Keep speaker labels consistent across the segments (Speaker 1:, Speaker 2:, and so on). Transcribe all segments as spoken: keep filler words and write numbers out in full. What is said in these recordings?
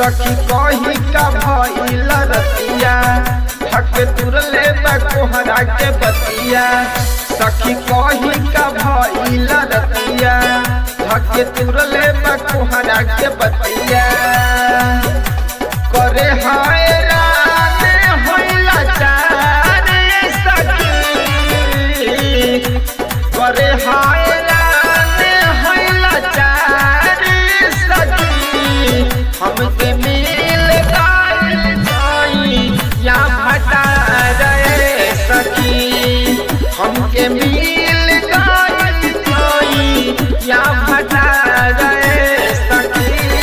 Speaker 1: सखी कही का भइल रतिया हक तुरले बकोहरा के बतिया। सखी कही का भइल रतिया हक तुरले बकोहरा के बतिया। करे हाय राने होइला चारे सखी करे हाय राने होइला चारे सखी। हमके मिल गइल जाई या भटा रे सखी। हमके मिल गइल जाई या भटा रे सखी।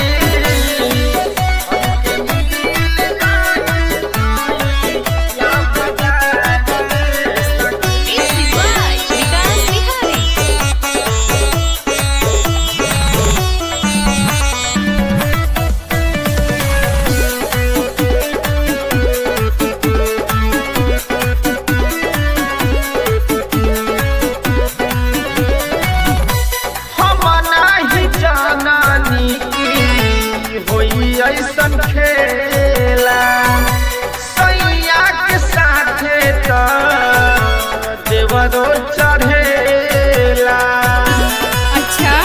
Speaker 1: ऐसन खेला सैया के साथे तो देवरो चढ़ेला।
Speaker 2: अच्छा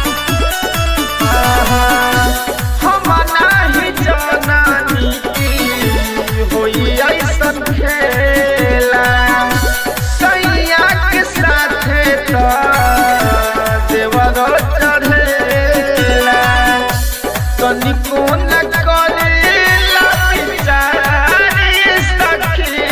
Speaker 1: हम नाही जनानी की होई ऐसन खेला सैया के साथे तो देवरो चढ़ेला। तनिको न करेला बिचारी सखी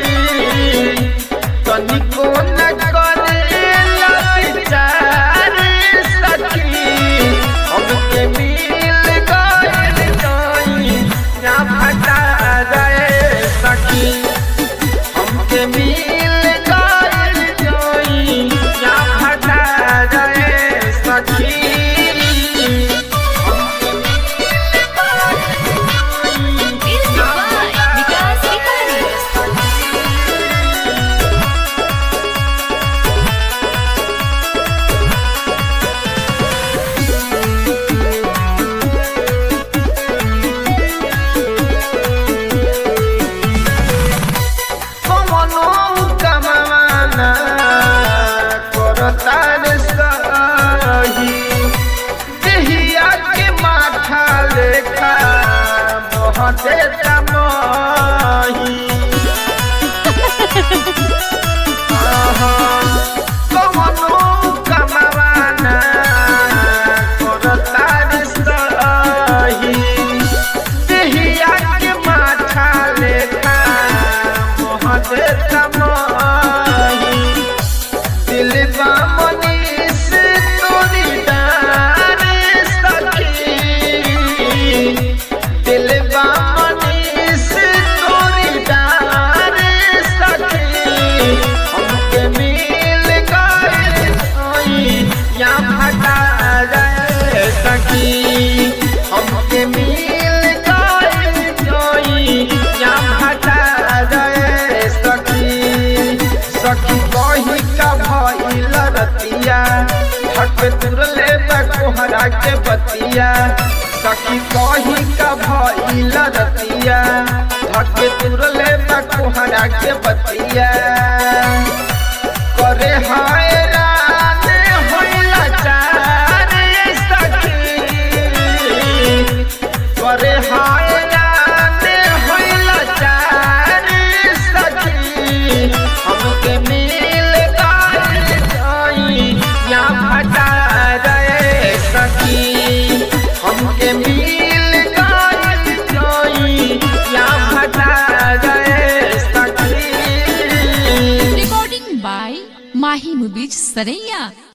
Speaker 1: तनिको न करेला बिचारी सखी। हमके मिल गइल जाई या भटा रे सखी। हमके मिल गइल जाई या भटा रे सखी। तार सही देहिया के माथा लेखा मोहते तमही। कवनो कमावाना कर तार सही देहिया के माथा लेखा मोहते तमही। दिलवा मनीष तोरी डारे सखी दिलवा मनीष तोरी डारे सखी। हमके मिल गइल जाई या भटा रे सखी। हमके मिल गइल जाई या भटा रे सखी। सखी कही का भइल रतिया हक तुरले बकोहरा के बतिया। सखी कही का भइल रतिया हक तुरले बकोहरा के बतिया। करे हाय राने होइला चारे सखी करे हाय राने होइला चारे सखी। हमके मिल गइल जाई या भटा रे सखी। हमके मिल गइल जाई या भटा रे सखी।
Speaker 2: रिकॉर्डिंग बाय माही मुबीज सरैया।